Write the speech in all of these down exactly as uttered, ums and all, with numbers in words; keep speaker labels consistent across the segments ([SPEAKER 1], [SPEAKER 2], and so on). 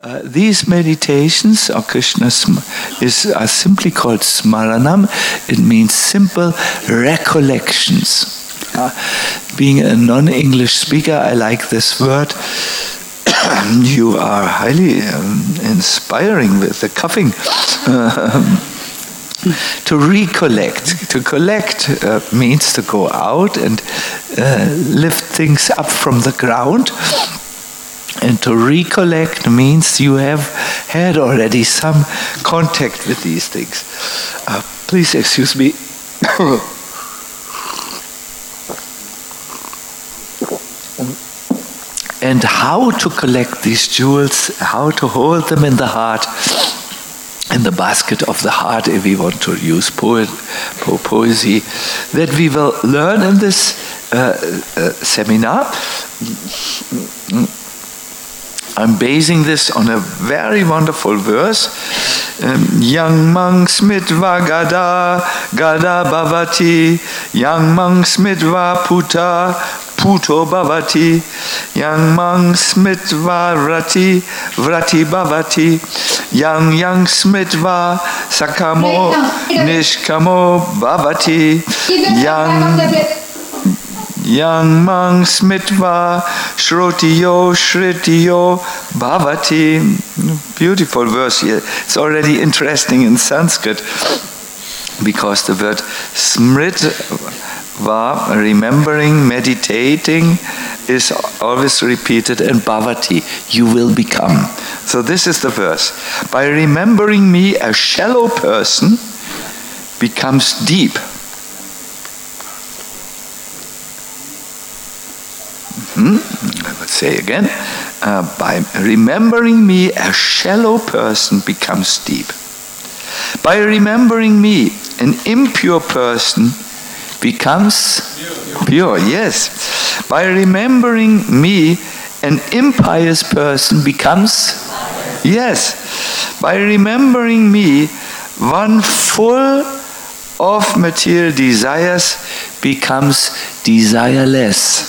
[SPEAKER 1] Uh, these meditations or Krishna sm- is are simply called smaranam. It means simple recollections. Uh, being a non-English speaker, I like this word. You are highly um, inspiring with the coughing. Um, to recollect. To collect uh, means to go out and uh, lift things up from the ground. And to recollect means you have had already some contact with these things. Uh, please excuse me. And how to collect these jewels, how to hold them in the heart, in the basket of the heart, if we want to use poet, po- poesy, that we will learn in this uh, uh, seminar. I'm basing this on a very wonderful verse. Um, young monks mitva gada, gada bhavati. Young monks mitva puta, puto bhavati. Young monks mitva vrati, vrati bhavati. Young young mitva sakamo, nishkamo bhavati. Young Young monks mitva shrotiyo shritiyo bhavati. Beautiful verse here. It's already interesting in Sanskrit because the word smritva, remembering, meditating, is always repeated, and bhavati, you will become. So this is the verse. By remembering me, a shallow person becomes deep. Hmm? I would say again, uh, by remembering me, a shallow person becomes deep. By remembering me, an impure person becomes pure. Yes. By remembering me, an impious person becomes yes. By remembering me, one full of material desires becomes desireless.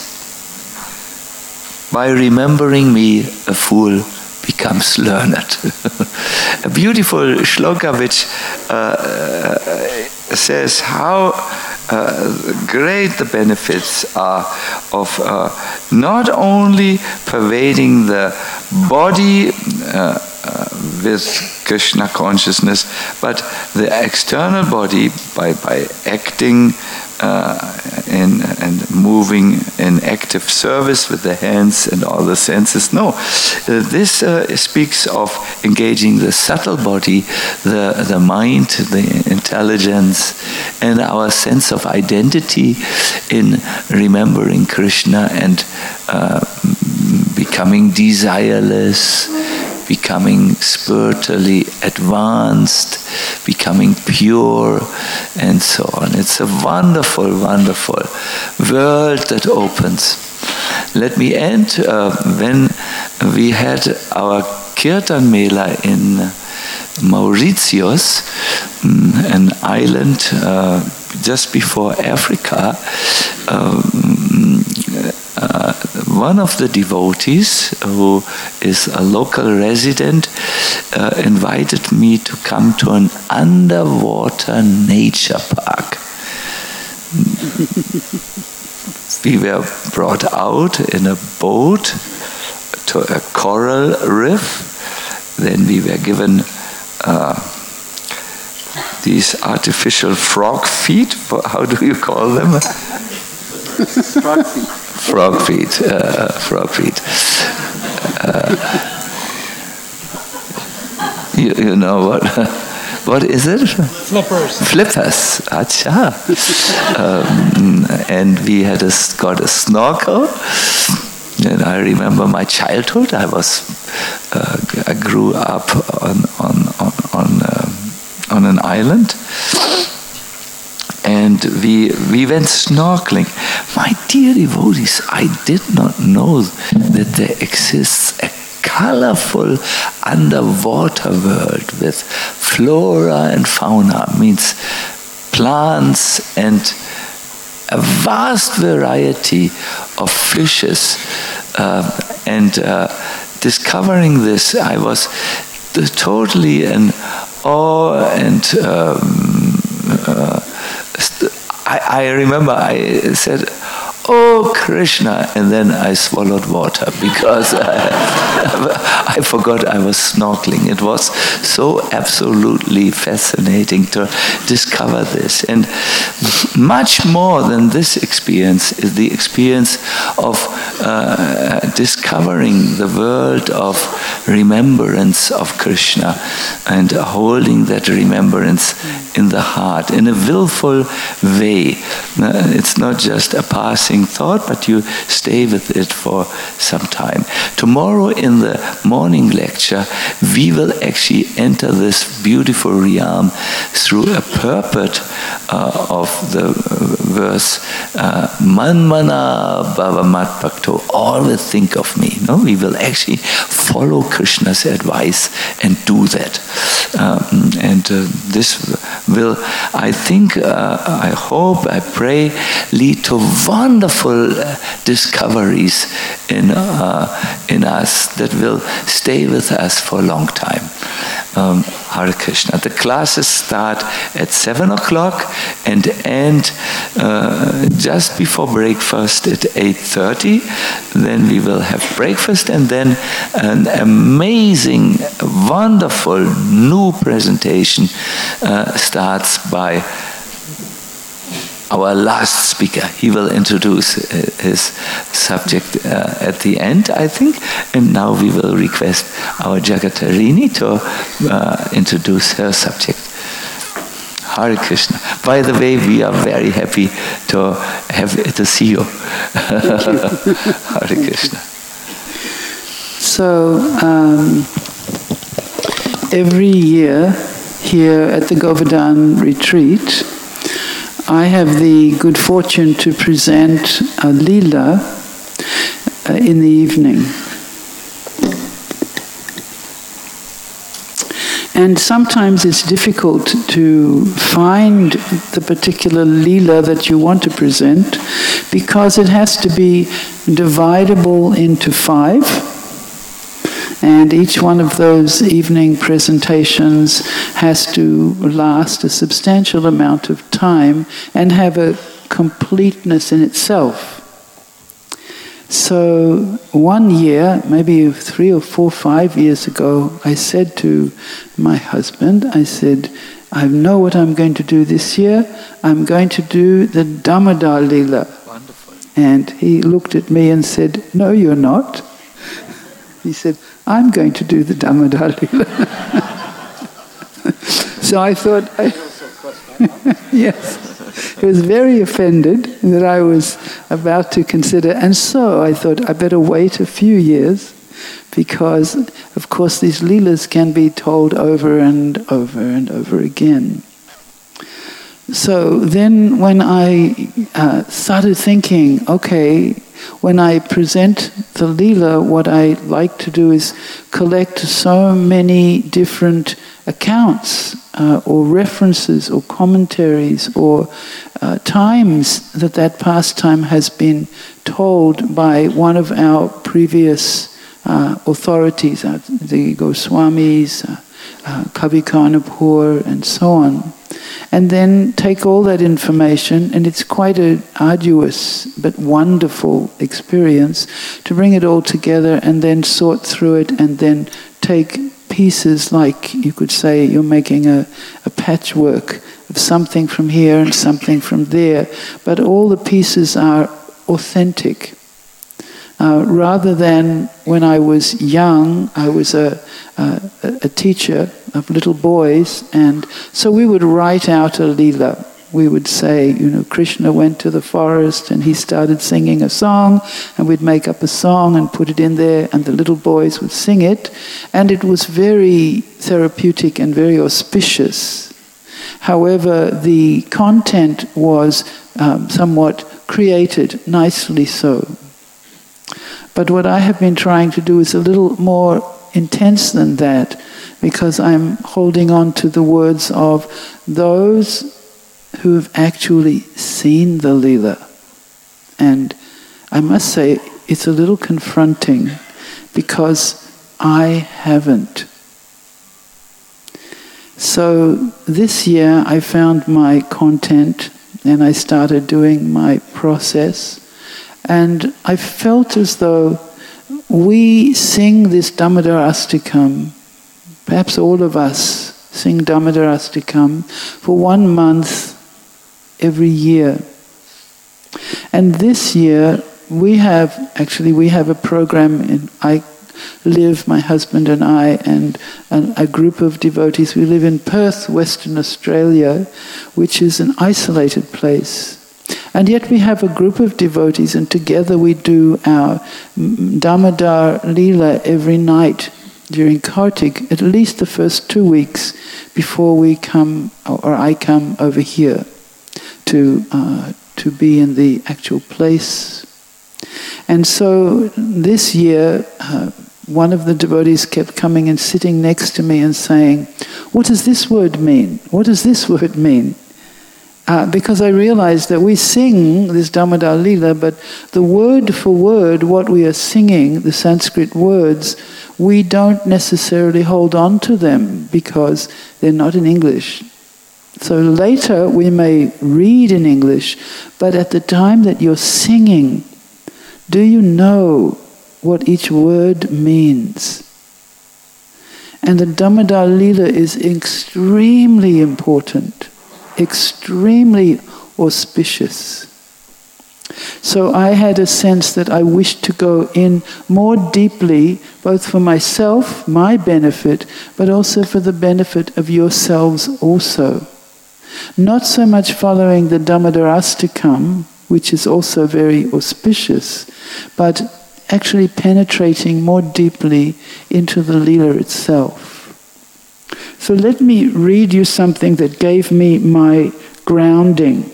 [SPEAKER 1] By remembering me, a fool becomes learned. A beautiful shloka which uh, uh, says how uh, great the benefits are of uh, not only pervading the body uh, uh, with Krishna consciousness, but the external body by, by acting Uh, in, and moving in active service with the hands and all the senses. No, uh, this uh, speaks of engaging the subtle body, the, the mind, the intelligence, and our sense of identity in remembering Krishna and uh, becoming desireless, becoming spiritually advanced, becoming pure, and so on. It's a wonderful, wonderful world that opens. Let me end uh, when we had our Kirtan Mela in Mauritius, an island uh, just before Africa. Um, Uh, one of the devotees, who is a local resident, uh, invited me to come to an underwater nature park. We were brought out in a boat to a coral reef. Then we were given uh, these artificial frog feet. How do you call them? Frog feet. Frog feet, uh, frog feet. Uh, you, you know what? What is it?
[SPEAKER 2] Flippers.
[SPEAKER 1] Flippers. Acha. Um, and we had a, got a snorkel. And I remember my childhood. I was, uh, I grew up on on on on, um, on an island. And we we went snorkeling. My dear devotees, I did not know that there exists a colorful underwater world with flora and fauna, means plants and a vast variety of fishes uh, and uh, discovering this, I was totally in awe, and um, uh, I, I remember I said, "Oh, Krishna," and then I swallowed water because I, I forgot I was snorkeling. It was so absolutely fascinating to discover this. And much more than this experience is the experience of uh, discovering the world of remembrance of Krishna and holding that remembrance in the heart in a willful way. It's not just a passing thought, but you stay with it for some time. Tomorrow in the morning lecture, we will actually enter this beautiful realm through a purport uh, of the verse uh, Manmana Bhavamat Bhakto, always think of me. No, we will actually follow Krishna's advice and do that. Um, and uh, this will, I think, uh, I hope, I pray, lead to wonderful uh, discoveries in uh, in us that will stay with us for a long time. Um, Hare Krishna. The classes start at seven o'clock and end uh, just before breakfast at eight thirty. Then we will have breakfast, and then an amazing, wonderful new presentation uh, starts by our last speaker. He will introduce uh, his subject uh, at the end, I think. And now we will request our Jagatarini to uh, introduce her subject. Hare Krishna. By the way, we are very happy to have to see you.
[SPEAKER 2] Thank you.
[SPEAKER 1] Hare Krishna.
[SPEAKER 2] So, um, every year here at the Govardhan retreat, I have the good fortune to present a Leela uh, in the evening. And sometimes it's difficult to find the particular Leela that you want to present because it has to be dividable into five. And each one of those evening presentations has to last a substantial amount of time and have a completeness in itself. So one year, maybe three or four, five years ago, I said to my husband, I said, I know what I'm going to do this year. I'm going to do the Damodar Leela. Wonderful. And he looked at me and said, no, you're not. He said, I'm going to do the Damodar Leela. So I thought, I, yes, he was very offended that I was about to consider. And so I thought, I better wait a few years because, of course, these Leelas can be told over and over and over again. So then when I uh, started thinking, okay, when I present the Leela, what I like to do is collect so many different accounts uh, or references or commentaries or uh, times that that pastime has been told by one of our previous uh, authorities, uh, the Goswamis, uh, uh, Kavi Karnapur, and so on. And then take all that information, and it's quite an arduous but wonderful experience to bring it all together and then sort through it and then take pieces, like you could say you're making a, a patchwork of something from here and something from there, but all the pieces are authentic. Uh, rather than when I was young, I was a, a, a teacher of little boys, and so we would write out a Leela. We would say, you know, Krishna went to the forest and he started singing a song, and we'd make up a song and put it in there, and the little boys would sing it, and it was very therapeutic and very auspicious. However, the content was um, somewhat created, nicely so. But what I have been trying to do is a little more intense than that, because I'm holding on to the words of those who have actually seen the Leela. And I must say, it's a little confronting, because I haven't. So this year I found my content and I started doing my process, and I felt as though we sing this Damodar Astakam, perhaps all of us sing Damodar Astakam for one month every year. And this year we have, actually we have a program, in I live, my husband and I, and, and a group of devotees. We live in Perth, Western Australia, which is an isolated place. And yet we have a group of devotees, and together we do our Damodar Leela every night during Kartik, at least the first two weeks before we come, or I come over here to uh, to be in the actual place. And so this year, uh, one of the devotees kept coming and sitting next to me and saying, "What does this word mean? What does this word mean?" Uh, because I realized that we sing this Damodar Leela, but the word for word, what we are singing, the Sanskrit words, we don't necessarily hold on to them because they're not in English. So later we may read in English, but at the time that you're singing, do you know what each word means? And the Damodar Leela is extremely important, extremely auspicious. So I had a sense that I wished to go in more deeply, both for myself, my benefit, but also for the benefit of yourselves also. Not so much following the Damodar Astakam, which is also very auspicious, but actually penetrating more deeply into the Leela itself. So let me read you something that gave me my grounding.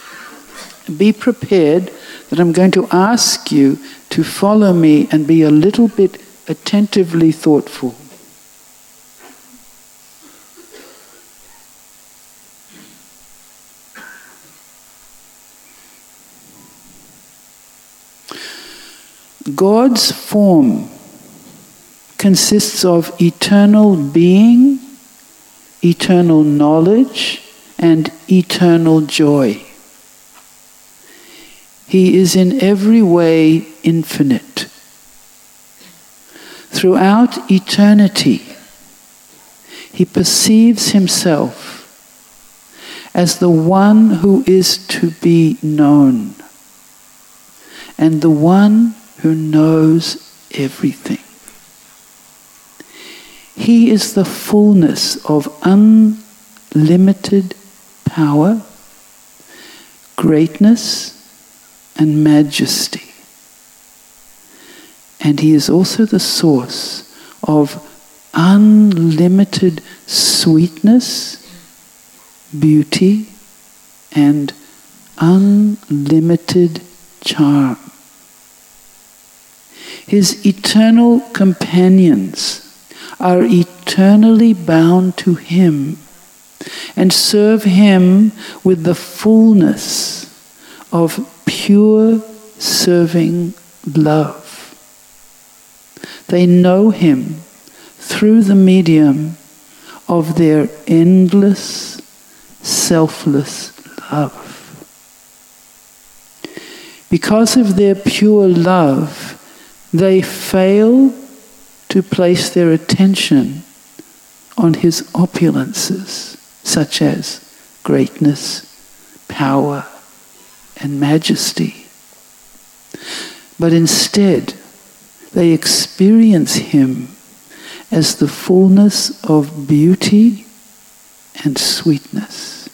[SPEAKER 2] Be prepared that I'm going to ask you to follow me and be a little bit attentively thoughtful. God's form consists of eternal being, eternal knowledge, and eternal joy. He is in every way infinite. Throughout eternity, he perceives himself as the one who is to be known, and the one who knows everything. He is the fullness of unlimited power, greatness, and majesty. And he is also the source of unlimited sweetness, beauty, and unlimited charm. His eternal companions are eternally bound to him and serve him with the fullness of pure serving love. They know him through the medium of their endless, selfless love. Because of their pure love, they fail to place their attention on his opulences, such as greatness, power, and majesty. But instead, they experience him as the fullness of beauty and sweetness.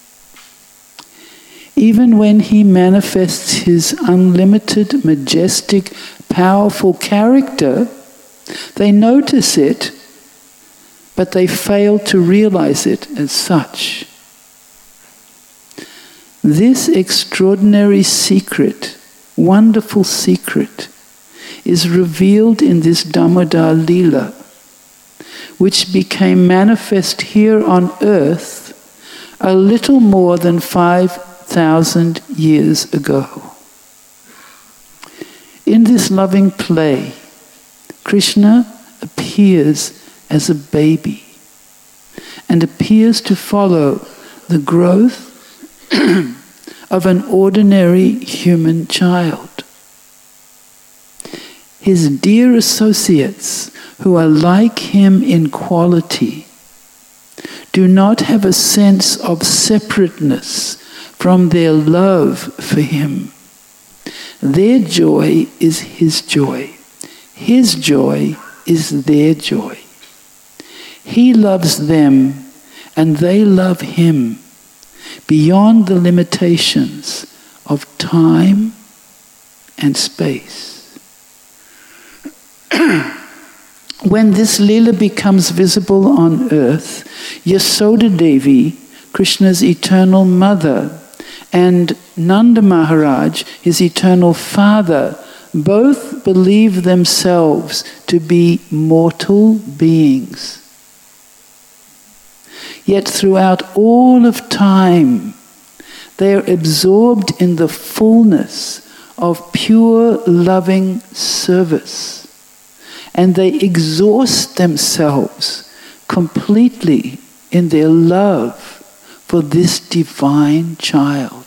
[SPEAKER 2] Even when he manifests his unlimited, majestic, powerful character, they notice it, but they fail to realize it as such. This extraordinary secret, wonderful secret, is revealed in this Damodar Leela, which became manifest here on earth a little more than five thousand years ago. In this loving play, Krishna appears as a baby and appears to follow the growth of an ordinary human child. His dear associates, who are like him in quality, do not have a sense of separateness from their love for him. Their joy is his joy. His joy is their joy. He loves them and they love him beyond the limitations of time and space. When this Leela becomes visible on earth, Yasoda Devi, Krishna's eternal mother, and Nanda Maharaj, his eternal father, both believe themselves to be mortal beings. Yet throughout all of time, they are absorbed in the fullness of pure loving service. And they exhaust themselves completely in their love for this divine child.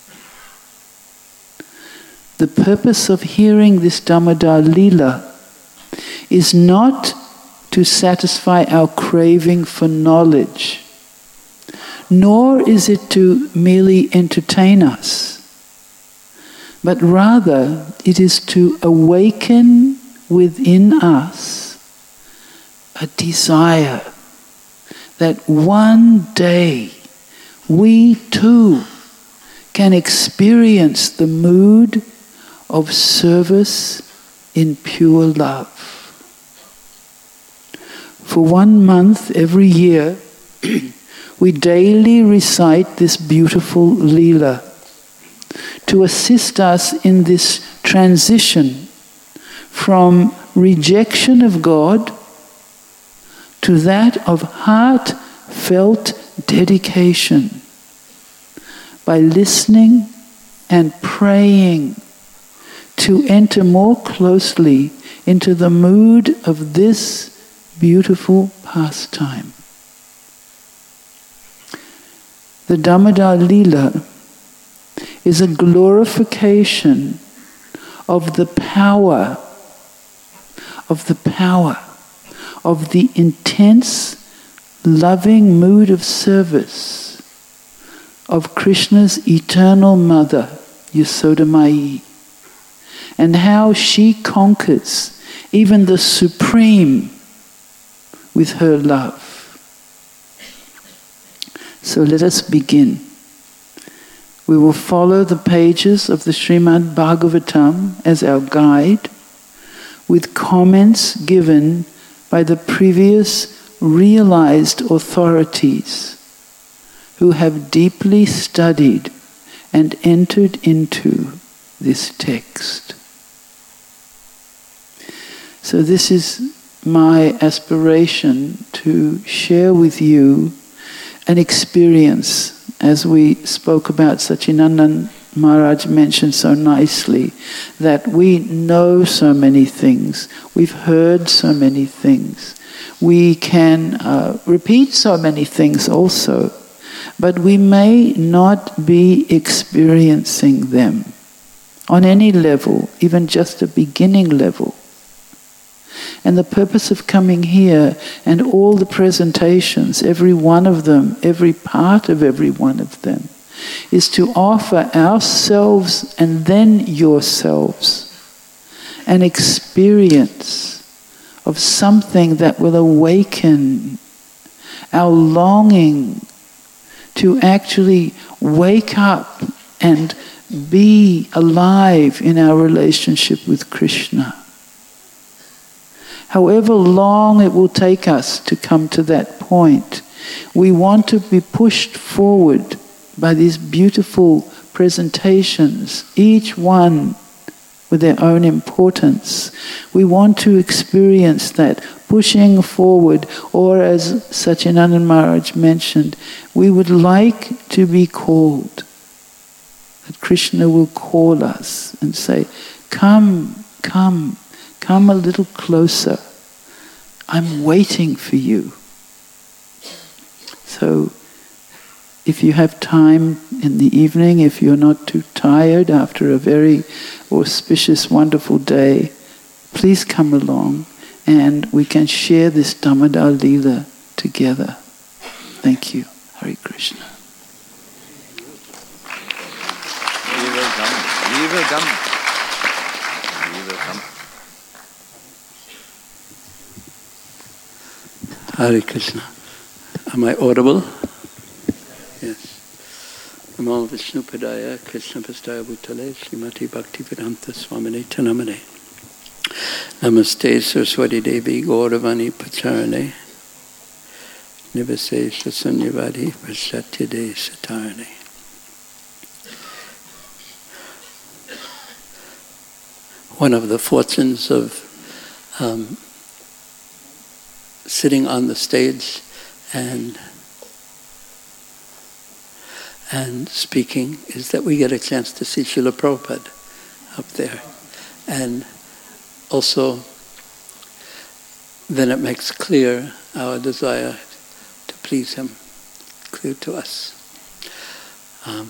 [SPEAKER 2] The purpose of hearing this Damodar Leela is not to satisfy our craving for knowledge, nor is it to merely entertain us, but rather it is to awaken within us a desire that one day we too can experience the mood of service in pure love. For one month every year, we daily recite this beautiful Leela to assist us in this transition from rejection of God to that of heartfelt dedication by listening and praying to enter more closely into the mood of this beautiful pastime. The Damodar Leela is a glorification of the power, of the power, of the intense, loving mood of service of Krishna's eternal mother, Yasoda Mai, and how she conquers even the supreme with her love. So let us begin. We will follow the pages of the Srimad Bhagavatam as our guide, with comments given by the previous realized authorities who have deeply studied and entered into this text. So this is my aspiration to share with you an experience, as we spoke about, Sachinandan Maharaj mentioned so nicely, that we know so many things, we've heard so many things, we can uh, repeat so many things also, but we may not be experiencing them on any level, even just a beginning level. And the purpose of coming here and all the presentations, every one of them, every part of every one of them, is to offer ourselves and then yourselves an experience of something that will awaken our longing to actually wake up and be alive in our relationship with Krishna. However long it will take us to come to that point, we want to be pushed forward by these beautiful presentations, each one with their own importance. We want to experience that pushing forward, or as Sachinandan Maharaj mentioned, we would like to be called. That Krishna will call us and say, come, come, come a little closer. I'm waiting for you. So if you have time in the evening, if you're not too tired after a very auspicious, wonderful day, please come along and we can share this Damodar Leela together. Thank you. Hare Krishna.
[SPEAKER 1] We will come. We will come. We will come.
[SPEAKER 3] Hare Krishna. Am I audible? Yes. Namo Vishnu Padaya Krishna Pastaya Bhutale Srimati Bhaktivedanta Swamine Tanamane. Namaste Saraswati Devi Gauravani Pacharane Nivase Shasunyavadi Prasatyade Satarane. One of the fortunes of um, sitting on the stage and and speaking is that we get a chance to see Srila Prabhupada up there. And also, then it makes clear our desire to please him, clear to us. Um,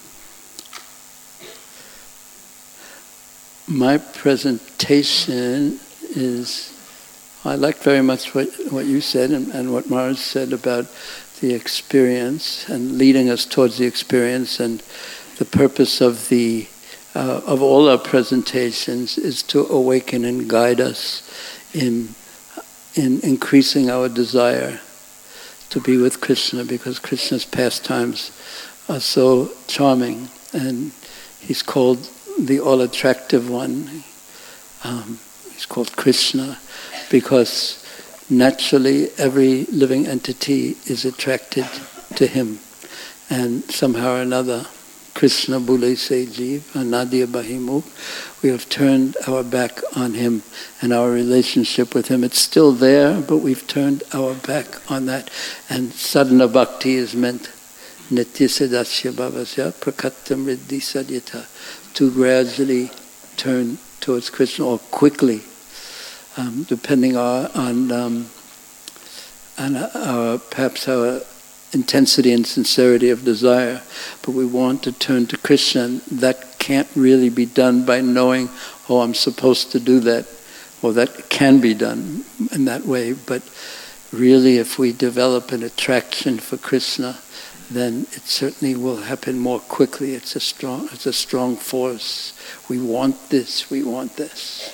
[SPEAKER 3] my presentation is, I liked very much what, what you said and, and what Maharaj said about the experience and leading us towards the experience, and the purpose of the uh, of all our presentations is to awaken and guide us in in increasing our desire to be with Krishna, because Krishna's pastimes are so charming, and he's called the all-attractive one. Um, he's called Krishna because naturally every living entity is attracted to him, and somehow or another, Krishna Bule Se Jeev, Anadya Bahimu, we have turned our back on him and our relationship with him. It's still there, but we've turned our back on that. And sadhana bhakti is meant nitya sadasya bhavasya prakattam riddhi sadyata, to gradually turn towards Krishna, or quickly, um, depending on, on, um, on our, perhaps our intensity and sincerity of desire. But we want to turn to Krishna, and that can't really be done by knowing, oh, I'm supposed to do that. Well, that can be done in that way, but really if we develop an attraction for Krishna, then it certainly will happen more quickly. It's a strong, it's a strong force. We want this, we want this.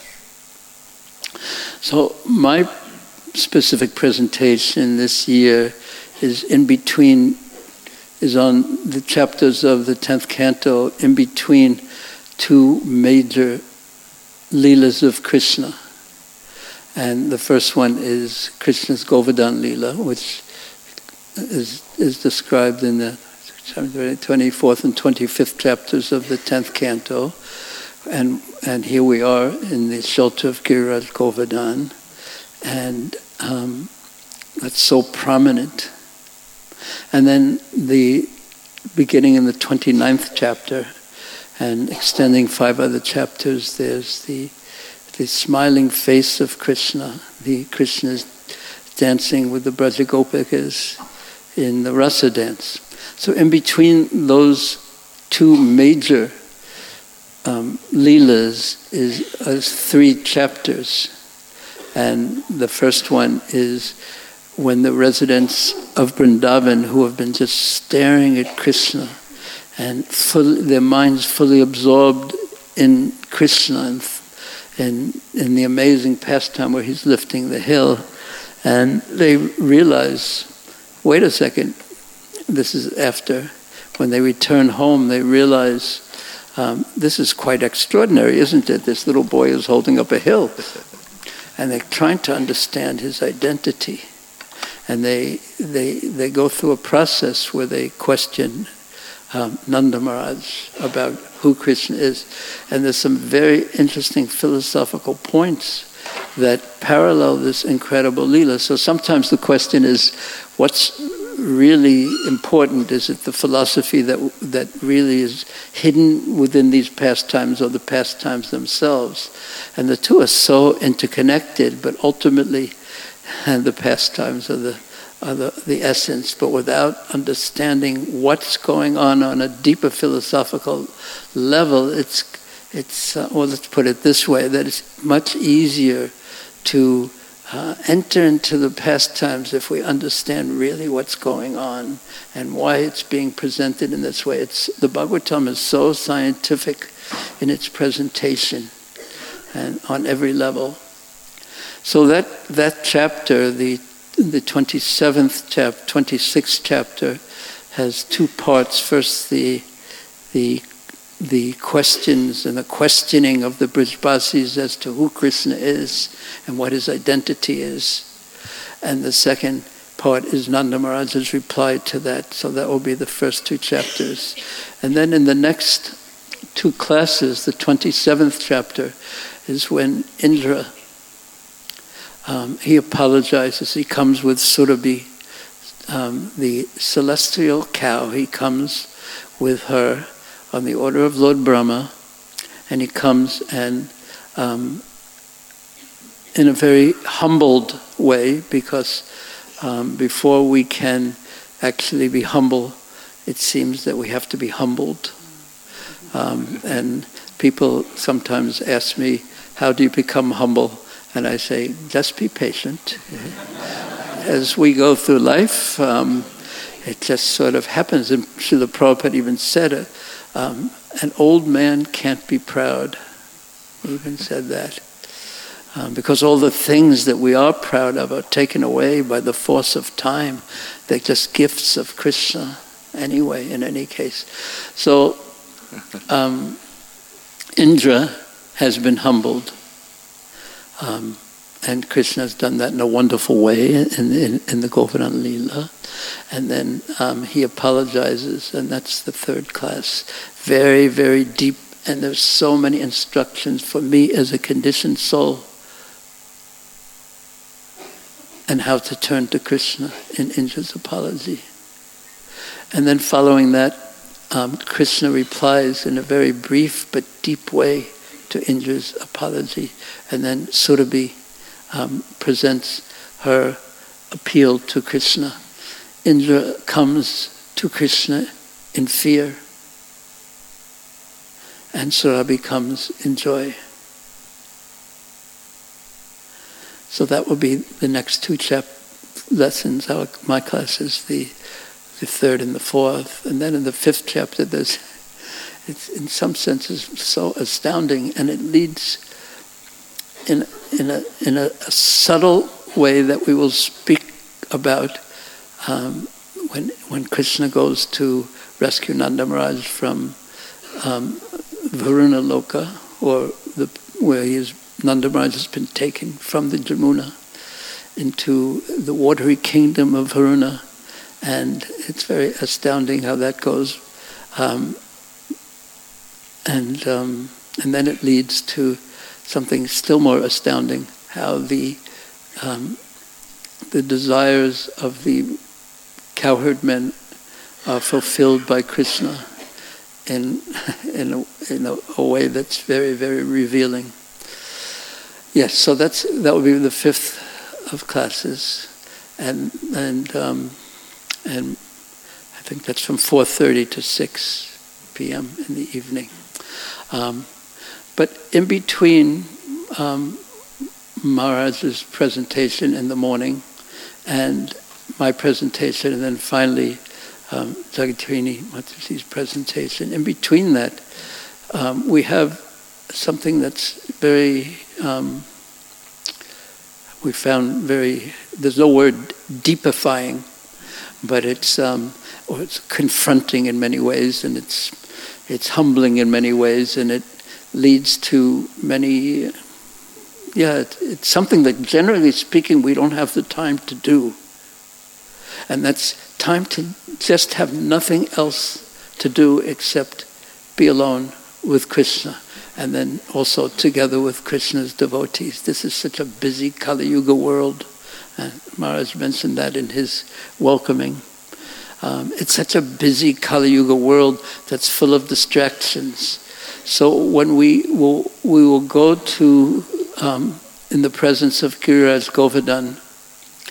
[SPEAKER 3] So my specific presentation this year is in between, is on the chapters of the tenth canto, in between two major Leelas of Krishna. And the first one is Krishna's Govardhan Leela, which is, is described in the twenty-fourth and twenty-fifth chapters of the tenth canto. And, and here we are in the shelter of Giriraj Govardhan. And um, that's so prominent. And then the beginning in the twenty-ninth chapter and extending five other chapters, there's the the smiling face of Krishna. The Krishna's dancing with the Brajagopikas in the rasa dance. So in between those two major um, leelas is, is three chapters. And the first one is when the residents of Vrindavan, who have been just staring at Krishna and full, their minds fully absorbed in Krishna and in, in the amazing pastime where he's lifting the hill, and they realize, wait a second, this is after, when they return home, they realize, um, this is quite extraordinary, isn't it? This little boy is holding up a hill. And they're trying to understand his identity. And they they they go through a process where they question um, Nanda Maharaj about who Krishna is. And there's some very interesting philosophical points that parallel this incredible Leela. So sometimes the question is, what's really important? Is it the philosophy that that really is hidden within these pastimes, or the pastimes themselves? And the two are so interconnected, but ultimately and the pastimes are the, are the, the essence, but without understanding what's going on on a deeper philosophical level, it's, it's uh, well, let's put it this way, that it's much easier to uh, enter into the pastimes if we understand really what's going on and why it's being presented in this way. It's, the Bhagavatam is so scientific in its presentation and on every level. So that that chapter, the the twenty-seventh chapter, twenty-sixth chapter, has two parts. First, the the the questions and the questioning of the Brijbasis as to who Krishna is and what his identity is, and the second part is Nanda Maharaj's reply to that. So that will be the first two chapters, and then in the next two classes, the twenty-seventh chapter is when Indra, um, he apologizes. He comes with Surabhi, um, the celestial cow. He comes with her on the order of Lord Brahma, and he comes and um, in a very humbled way, because um, before we can actually be humble, it seems that we have to be humbled. Um, and people sometimes ask me, how do you become humble? And I say, just be patient. As we go through life, um, it just sort of happens. And Srila Prabhupada even said it, um, an old man can't be proud. He even said that. Um, because all the things that we are proud of are taken away by the force of time. They're just gifts of Krishna anyway, in any case. So, um, Indra has been humbled, um, and Krishna has done that in a wonderful way in, in, in the Govardhan Leela. And then um, he apologizes, and that's the third class. Very, very deep, and there's so many instructions for me as a conditioned soul, and how to turn to Krishna in Indra's apology. And then following that, um, Krishna replies in a very brief but deep way to Indra's apology. And then Surabhi um, presents her appeal to Krishna. Indra comes to Krishna in fear, and Surabhi comes in joy. So that will be the next two chap lessons. Our, my class is the the third and the fourth, and then in the fifth chapter, there's it's in some senses so astounding, and it leads in in a in a, a subtle way that we will speak about um, when when Krishna goes to rescue Nanda Maharaj from um, Varuna Loka, or the where he is. Nanda Maharaj has been taken from the Jamuna into the watery kingdom of Varuna, and it's very astounding how that goes. Um, and um, and then it leads to something still more astounding: how the um, the desires of the cowherd men are fulfilled by Krishna in in a, in a, a way that's very, very revealing. Yes, so that's that will be the fifth of classes, and and um, and I think that's from four thirty to six p.m. in the evening. Um, but in between um, Maharaj's presentation in the morning and my presentation, and then finally um, Jagatrini Mataji's presentation, in between that um, we have something that's very, um, we found very, there's no word deepifying, but it's um, or it's confronting in many ways, and it's it's humbling in many ways, and it leads to many, yeah, it, it's something that generally speaking we don't have the time to do. And that's time to just have nothing else to do except be alone with Krishna, and then also together with Krishna's devotees. This is such a busy Kali Yuga world. Uh, Maharaj mentioned that in his welcoming. Um, it's such a busy Kali Yuga world that's full of distractions. So when we will we will go to um, in the presence of Giriraj Govardhan,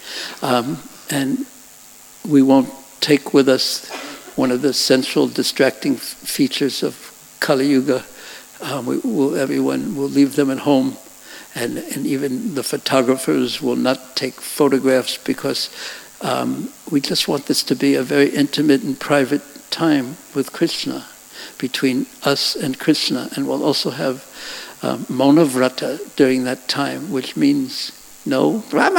[SPEAKER 3] Um, and we won't take with us one of the central distracting f- features of Kali Yuga. Um, we will, everyone will leave them at home, and, and even the photographers will not take photographs, because um, we just want this to be a very intimate and private time with Krishna, between us and Krishna. And we'll also have um, Mauna Vrata during that time, which means no,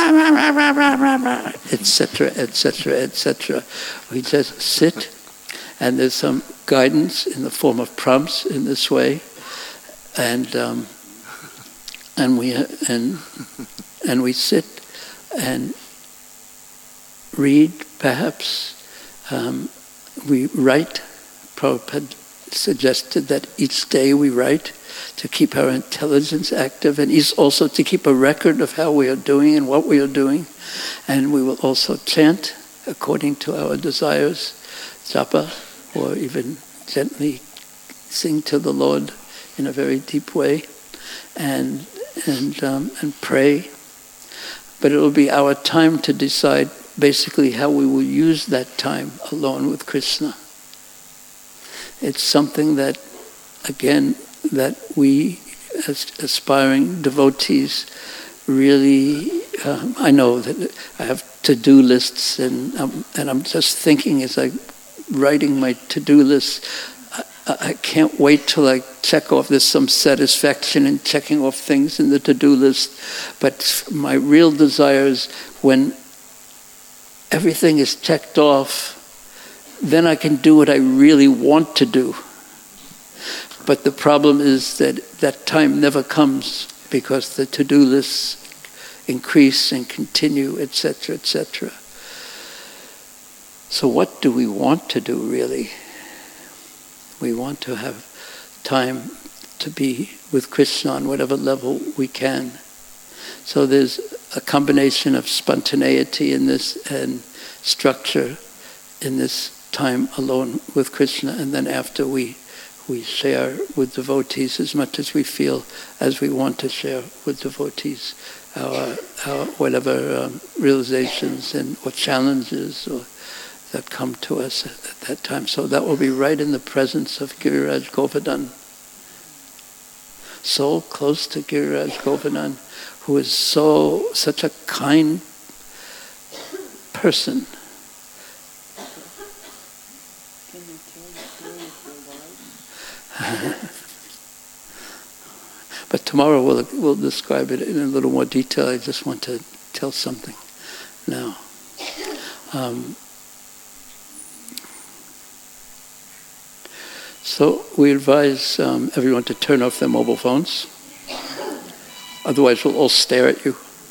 [SPEAKER 3] et cetera, et cetera, et cetera. We just sit, and there's some guidance in the form of prompts in this way, and um, and we and and we sit and read. Perhaps um, we write. Prabhupada suggested that each day we write, to keep our intelligence active, and also to keep a record of how we are doing and what we are doing. And we will also chant according to our desires, japa, or even gently sing to the Lord in a very deep way, and and um, and pray. But it will be our time to decide basically how we will use that time alone with Krishna. It's something that, again, that we as aspiring devotees really, uh, I know that I have to-do lists, and um, and I'm just thinking as I'm writing my to-do list, I, I can't wait till I check off. There's some satisfaction in checking off things in the to-do list, but my real desire is when everything is checked off, then I can do what I really want to do. But the problem is that that time never comes, because the to-do lists increase and continue, et cetera, et cetera. So what do we want to do, really? We want to have time to be with Krishna on whatever level we can. So there's a combination of spontaneity in this and structure in this time alone with Krishna, and then after we we share with devotees as much as we feel as we want to share with devotees our, our whatever um, realizations and or challenges or that come to us at, at that time. So that will be right in the presence of Giriraj Govardhan. So close to Giriraj Govardhan, who is so such a kind person. But tomorrow we'll, we'll describe it in a little more detail. I just want to tell something now. Um, so we advise um, everyone to turn off their mobile phones. Otherwise we'll all stare at you.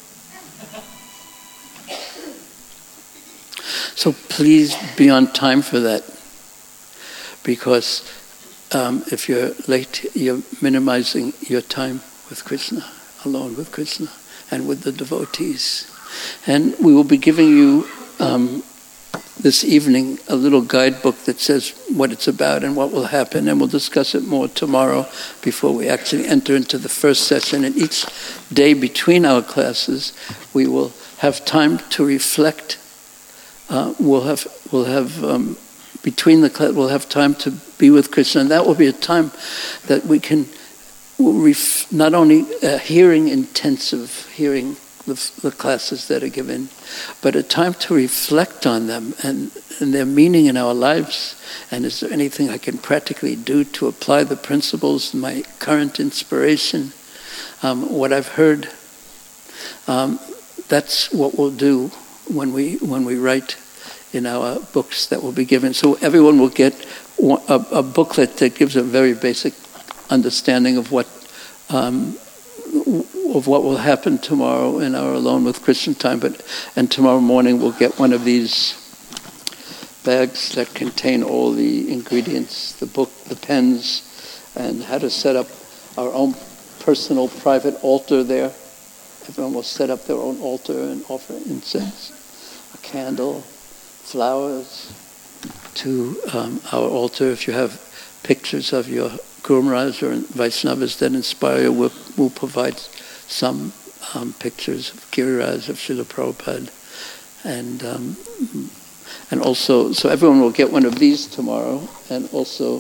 [SPEAKER 3] So please be on time for that, because Um, if you're late, you're minimizing your time with Krishna, alone with Krishna, and with the devotees. And we will be giving you um, this evening a little guidebook that says what it's about and what will happen, and we'll discuss it more tomorrow before we actually enter into the first session. And each day between our classes, we will have time to reflect. Uh, we'll have we'll have um, between the class, we'll have time to be with Krishna, and that will be a time that we can ref- not only uh, hearing intensive, hearing the, the classes that are given, but a time to reflect on them and, and their meaning in our lives. And is there anything I can practically do to apply the principles, my current inspiration, um, what I've heard? Um, that's what we'll do when we when we write in our books that will be given. So everyone will get a, a booklet that gives a very basic understanding of what um, of what will happen tomorrow in our Alone with Krishna time. But and tomorrow morning we'll get one of these bags that contain all the ingredients, the book, the pens, and how to set up our own personal private altar there. Everyone will set up their own altar and offer incense, a candle, flowers to um, our altar. If you have pictures of your Guru Maharaj or Vaishnavas that inspire you, we'll, we'll provide some um, pictures of Giriraj, of Srila Prabhupada, and um, and also, so everyone will get one of these tomorrow, and also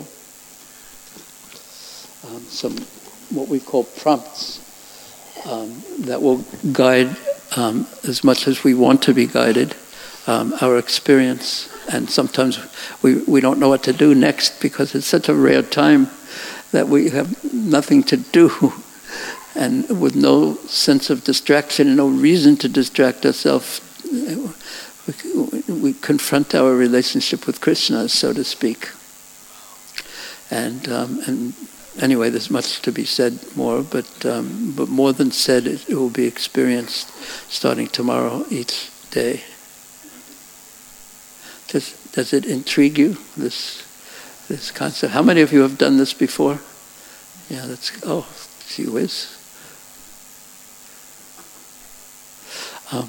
[SPEAKER 3] um, some what we call prompts um, that will guide um, as much as we want to be guided um, our experience. And sometimes we, we don't know what to do next because it's such a rare time that we have nothing to do, and with no sense of distraction and no reason to distract ourselves, we, we confront our relationship with Krishna, so to speak. And um, and anyway, there's much to be said more, but um, but more than said, it, it will be experienced starting tomorrow each day. Does, does it intrigue you, this this concept? How many of you have done this before? Yeah, that's, oh, gee whiz. Um,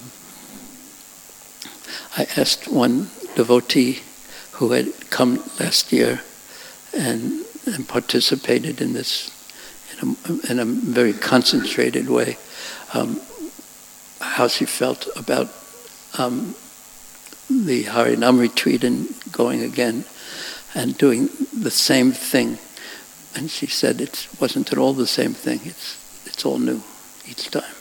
[SPEAKER 3] I asked one devotee who had come last year and, and participated in this in a, in a very concentrated way, um, how she felt about um, the Harinam retreat and going again and doing the same thing. And she said it wasn't at all the same thing. It's it's all new each time.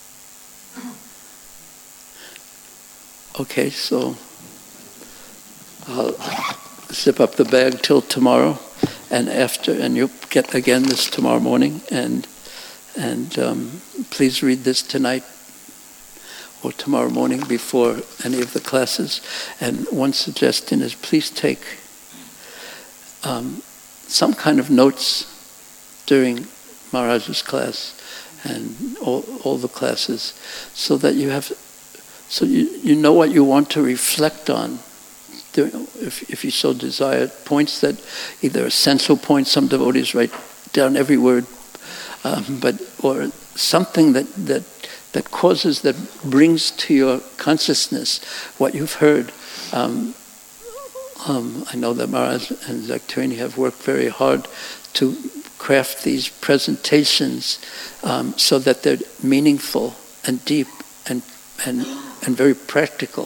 [SPEAKER 3] Okay, so I'll zip up the bag till tomorrow, and after, and you'll get again this tomorrow morning, and and um, please read this tonight or tomorrow morning before any of the classes. And one suggestion is please take um, some kind of notes during Maharaj's class and all, all the classes, so that you have, so you, you know what you want to reflect on, during, if, if you so desire, points that either essential points, some devotees write down every word, um, but or something that, that that causes, that brings to your consciousness what you've heard. Um, um, I know that Maharaj and Zakturini have worked very hard to craft these presentations um, so that they're meaningful and deep and and and very practical.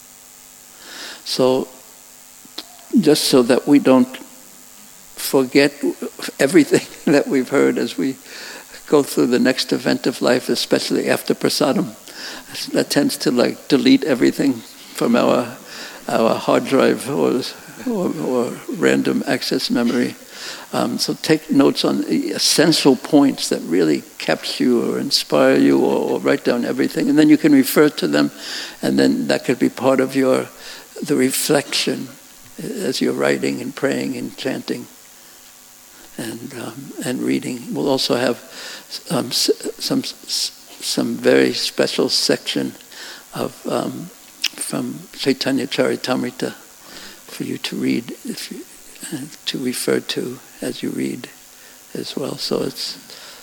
[SPEAKER 3] So, just so that we don't forget everything that we've heard as we go through the next event of life, especially after prasadam. That tends to like delete everything from our our hard drive or or, or random access memory. Um, so take notes on essential points that really capture you or inspire you, or, or write down everything, and then you can refer to them, and then that could be part of your the reflection as you're writing and praying and chanting and um, and reading. We'll also have um, some some very special section of um, from Chaitanya Charitamrita for you to read, if you, uh, to refer to as you read as well. So it's,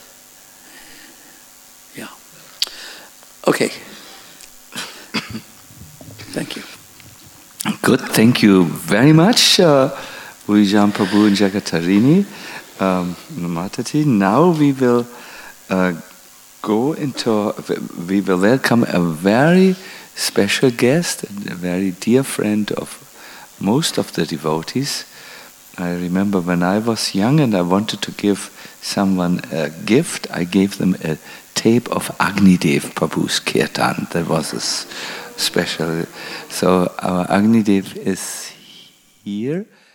[SPEAKER 3] yeah. Okay. Thank you.
[SPEAKER 1] Good, thank you very much, uh, Vijan Prabhu and Jagatarini. Um, Mataji. Now we will uh, go into, we will welcome a very special guest and a very dear friend of most of the devotees. I remember when I was young and I wanted to give someone a gift, I gave them a tape of Agnidev Prabhu's Kirtan. That was a s- special. So our Agnidev is here.